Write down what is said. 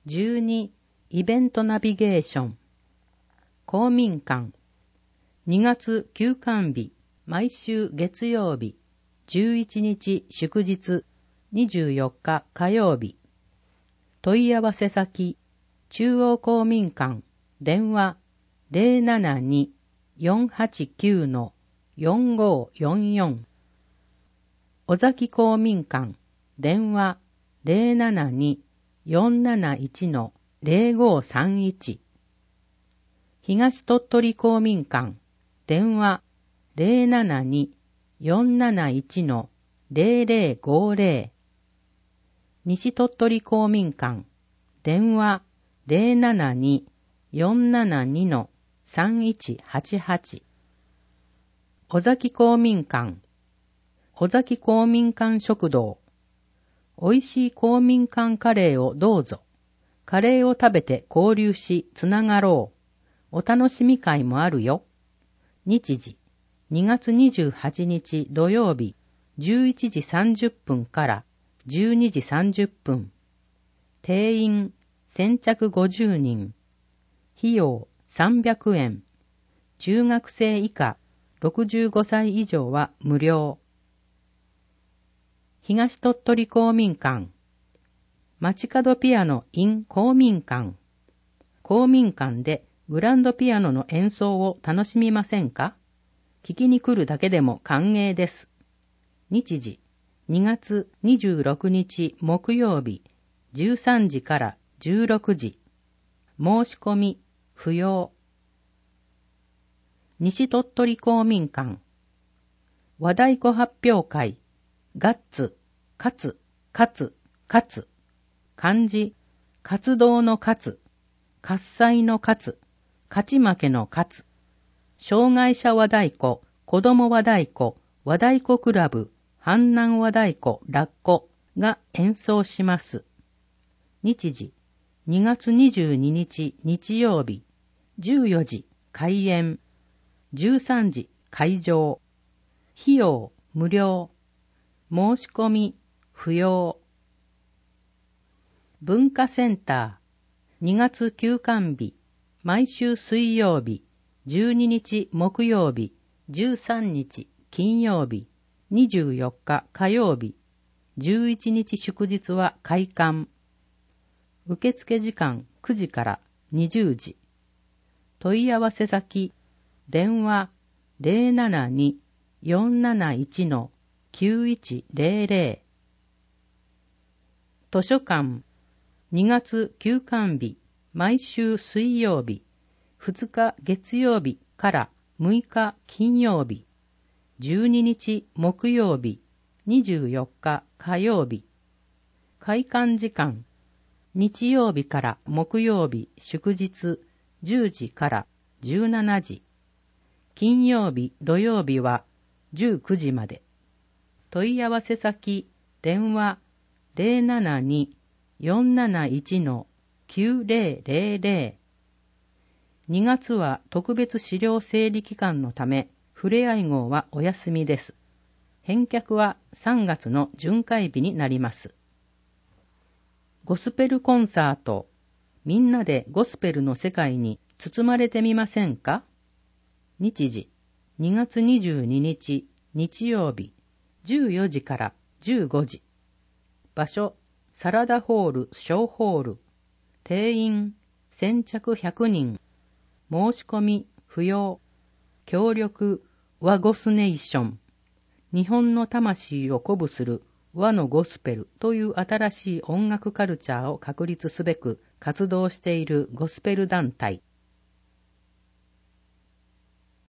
12、イベントナビゲーション。公民館。2月休館日、毎週月曜日、11日祝日、24日火曜日。問い合わせ先、中央公民館、電話 072-489-4544。尾崎公民館、電話 072-471-0531。東鳥取公民館、電話 072-471-0050。西鳥取公民館、電話 072-472-3188。尾崎公民館、尾崎公民館食堂。おいしい公民館カレーをどうぞ。カレーを食べて交流しつながろう。お楽しみ会もあるよ。日時、2月28日土曜日、11時30分から12時30分。定員、先着50人。費用、300円。中学生以下、65歳以上は無料。東鳥取公民館。街角ピアノ in 公民館。公民館でグランドピアノの演奏を楽しみませんか？聞きに来るだけでも歓迎です。日時、2月26日木曜日、13時から16時。申し込み、不要。西鳥取公民館。和太鼓発表会。ガッツ、勝つ、勝つ、勝つ。漢字、活動の勝つ、喝采の勝つ、勝ち負けの勝つ。障害者和太鼓、子供和太鼓、和太鼓クラブ、阪南和太鼓ラッコが演奏します。日時、2月22日日曜日、14時開演、13時会場。費用無料。申し込み不要。文化センター、2月休館日、毎週水曜日、12日木曜日、13日金曜日、24日火曜日、11日祝日は開館。受付時間9時から20時。問い合わせ先、電話 072-471-9100。図書館、2月休館日、毎週水曜日、2日月曜日から6日金曜日、12日木曜日、24日火曜日。開館時間、日曜日から木曜日祝日10時から17時。金曜日土曜日は19時まで。問い合わせ先、電話 072-471-9000。2月は特別資料整理期間のため、ふれあい号はお休みです。返却は3月の巡回日になります。ゴスペルコンサート。みんなでゴスペルの世界に包まれてみませんか？日時、2月22日日曜日、14時から15時。場所、サラダホール小ホール。定員、先着100人。申し込み不要。協力、和ゴスネーション。日本の魂を鼓舞する和のゴスペルという新しい音楽カルチャーを確立すべく活動しているゴスペル団体。